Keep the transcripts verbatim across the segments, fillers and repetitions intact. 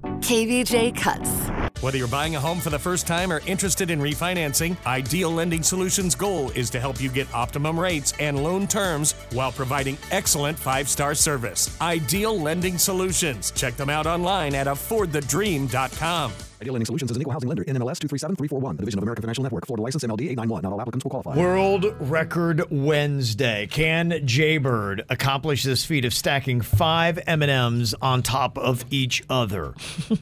K V J Cuts. Whether you're buying a home for the first time or interested in refinancing, Ideal Lending Solutions' goal is to help you get optimum rates and loan terms while providing excellent five-star service. Ideal Lending Solutions. Check them out online at afford the dream dot com. Ideal Lending Solutions is an equal housing lender. N M L S two three seven three four one. A division of American Financial Network. Florida license M L D eight nine one. Not all applicants will qualify. World Record Wednesday. Can Jaybird accomplish this feat of stacking five M and M's on top of each other?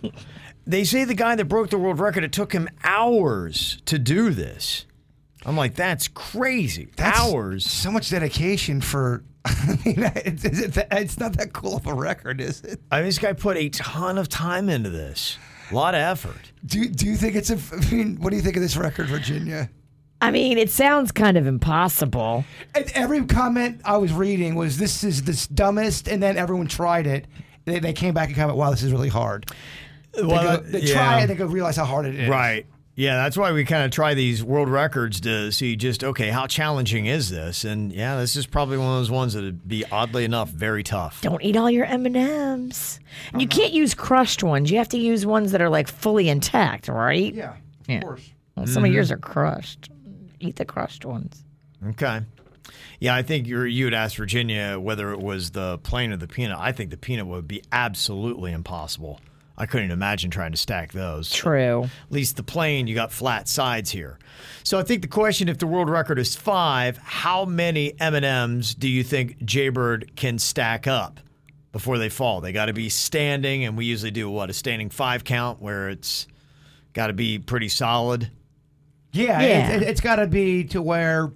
They say the guy that broke the world record, it took him hours to do this. I'm like, that's crazy. That's hours. So much dedication for... I mean, it's, it's not that cool of a record, is it? I mean, this guy put a ton of time into this. A lot of effort. Do, do you think it's a... I mean, what do you think of this record, Virginia? I mean, it sounds kind of impossible. And every comment I was reading was, this is the dumbest, and then everyone tried it. They, they came back and commented, wow, this is really hard. They, Well, go, they yeah. try it, they go realize how hard it is. Right. Yeah, that's why we kind of try these world records to see just, okay, how challenging is this? And yeah, this is probably one of those ones that would be, oddly enough, very tough. Don't eat all your M and M's. And you can't use crushed ones. You have to use ones that are like fully intact, right? Yeah, of Yeah. course. Well, some of yours are crushed. Eat the crushed ones. Okay. Yeah, I think you're, you would ask Virginia whether it was the plain or the peanut. I think the peanut would be absolutely impossible. I couldn't imagine trying to stack those. True. At least the plain, you got flat sides here. So I think the question, if the world record is five, how many M and M's do you think Jaybird can stack up before they fall? They got to be standing, and we usually do, what, a standing five count where it's got to be pretty solid? Yeah, Yeah. It, it, it's got to be to where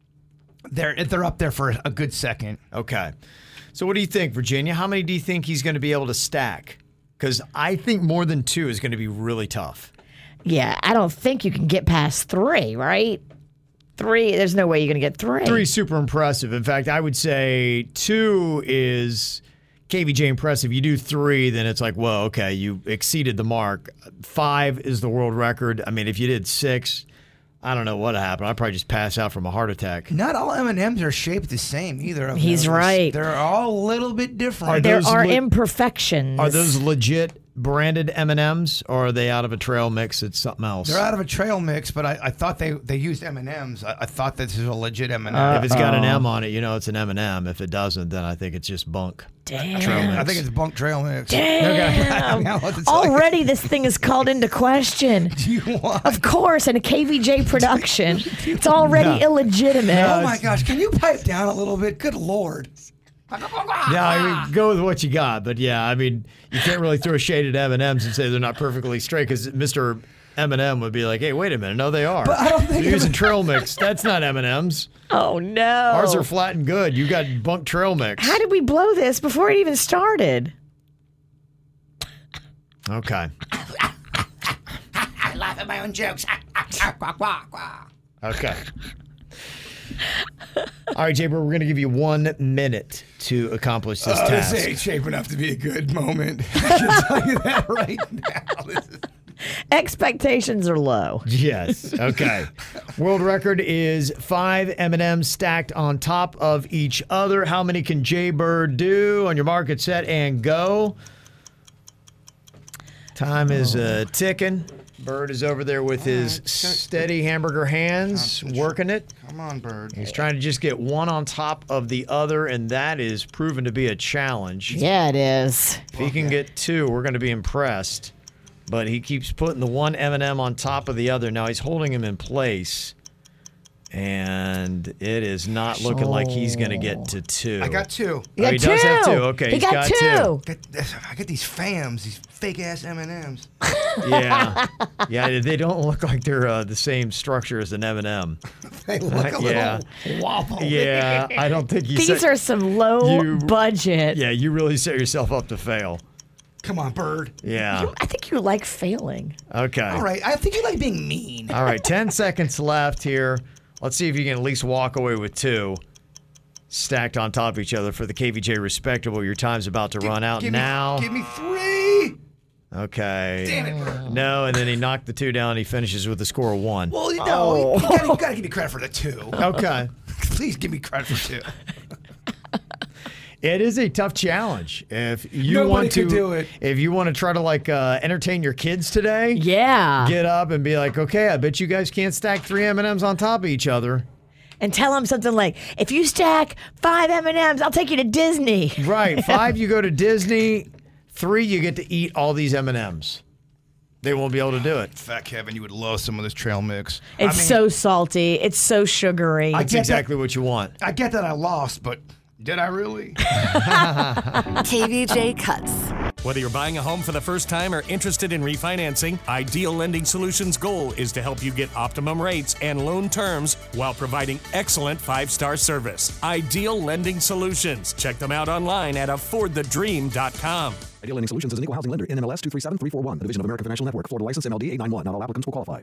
they're they're up there for a good second. Okay. So what do you think, Virginia? How many do you think he's going to be able to stack? Because I think more than two is going to be really tough. Yeah, I don't think you can get past three, right? Three, there's no way you're going to get three. Three super impressive. In fact, I would say two is K V J impressive. You do three, then it's like, whoa, okay, you exceeded the mark. Five is the world record. I mean, if you did six, I don't know what happened. I'd probably just pass out from a heart attack. Not all M and M's are shaped the same either. Of He's them. right. They're all a little bit different. Are There those are le- imperfections. Are those legit branded M and M's, or are they out of a trail mix? It's something else. They're out of a trail mix, but I, I thought they, they used M and M's. I, I thought this is a legit M and M. If it's got an M on it, you know it's an M and M. If it doesn't, then I think it's just bunk. Damn. Trail mix. I think it's bunk trail mix. Damn. Already this thing is called into question. Do you want? Of course, in a K V J production. It's already No. illegitimate. Oh my gosh! Can you pipe down a little bit? Good Lord! Yeah, I mean, go with what you got. But yeah, I mean, you can't really throw shade at M and M's and say they're not perfectly straight, because Mister M and M would be like, hey, wait a minute. No, they are. But I don't think You're using M- trail mix. That's not M and M's. Oh, no. Ours are flat and good. You got bunk trail mix. How did we blow this before it even started? Okay. I laugh at my own jokes. Okay. All right, Jaybird, we're going to give you one minute to accomplish this Oh, task. this ain't shaping up to be a good moment. I can tell you that right now. This is... Expectations are low. Yes. Okay. World record is five M and M's stacked on top of each other. How many can Jaybird do? On your mark, get set, and go. Time is uh, ticking. Bird is over there with his right. steady hamburger hands, working it. Come on, Bird. He's trying to just get one on top of the other, and that is proven to be a challenge. Yeah, it is. If he can get two, we're going to be impressed. But he keeps putting the one M and M on top of the other. Now he's holding him in place. And it is not looking like he's going to get to two. I got two. He Oh, got he two. does have two. Okay, he he's got, got two. two. Get this- I get these fams, these fake ass M and M's. Yeah. Yeah, they don't look like they're uh, the same structure as an M and M. They look a Yeah. little wobble. Yeah, I don't think you These set, are some low you- budget. Yeah, you really set yourself up to fail. Come on, Bird. Yeah. I think you like failing. Okay. All right, I think you like being mean. All right, ten seconds left here. Let's see if you can at least walk away with two stacked on top of each other for the K V J Respectable. Your time's about to run out give now. Me, give me three. Okay. Damn it, Bird. No, and then he knocked the two down. And he finishes with a score of one. Well, you know, you, gotta, you gotta give me credit for the two. Okay. Please give me credit for two. It is a tough challenge. If you Nobody want to could do it. If you want to try to like uh, entertain your kids today, Yeah. get up and be like, okay, I bet you guys can't stack three M and M's on top of each other. And tell them something like, if you stack five M and M's, I'll take you to Disney. Right. Five, you go to Disney. Three, you get to eat all these M and M's. They won't be able to do it. Fat Kevin, you would love some of this trail mix. It's so salty. It's so sugary. I That's get exactly that, what you want. I get that I lost, but did I really? K V J Cuts. Whether you're buying a home for the first time or interested in refinancing, Ideal Lending Solutions' goal is to help you get optimum rates and loan terms while providing excellent five-star service. Ideal Lending Solutions. Check them out online at afford the dream dot com. Ideal Lending Solutions is an equal housing lender in M L S two three seven three four one, a division of American Financial Network, Florida license M L D eight nine one. Not all applicants will qualify.